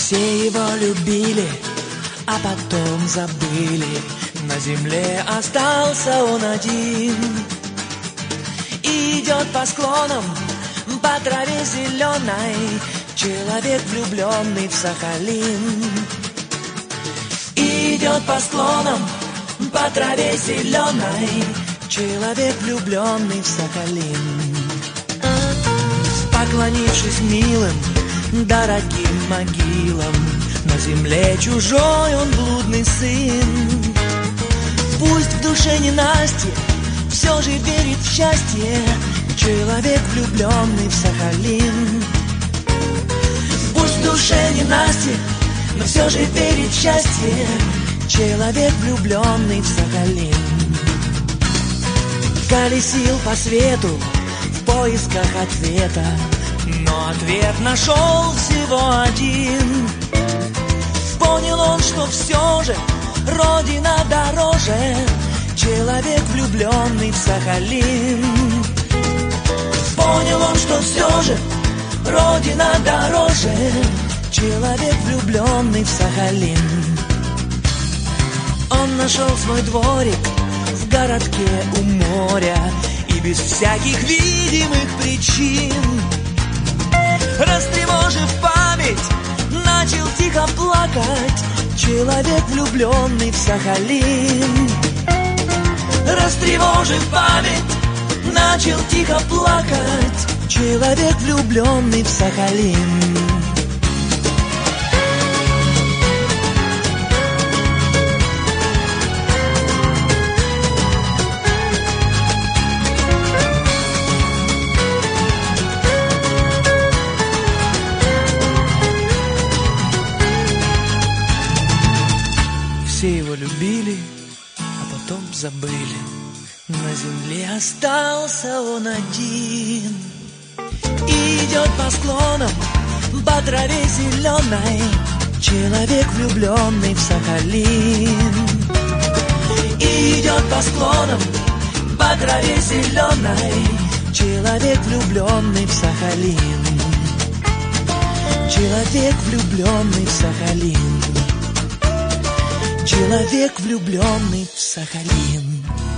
Все его любили, а потом забыли. На земле остался он один. Идет по склонам, по траве зеленой, человек, влюбленный в Сахалин. Идет по склонам, по траве зеленой, человек, влюбленный в Сахалин. Поклонившись милым, дорогим могилам, на земле чужой он блудный сын. Пусть в душе ненастье, все же верит в счастье, человек, влюбленный в Сахалин. Пусть в душе ненастье, но все же верит в счастье, человек, влюбленный в Сахалин. Колесил по свету в поисках ответа, но ответ нашел всего один. Понял он, что все же Родина дороже, человек, влюбленный в Сахалин. Понял он, что все же Родина дороже, человек, влюбленный в Сахалин. Он нашел свой дворик в городке у моря, и без всяких видимых причин, растревожив память, начал тихо плакать, человек, влюбленный в Сахалин. Растревожив память, начал тихо плакать, человек, влюбленный в Сахалин. Все его любили, а потом забыли. На земле остался он один. Идет по склонам, по траве зеленой, человек, влюбленный в Сахалин. Идет по склонам, по траве зеленой, человек, влюбленный в Сахалин. Человек, влюбленный в Сахалин. Человек, влюбленный в Сахалин.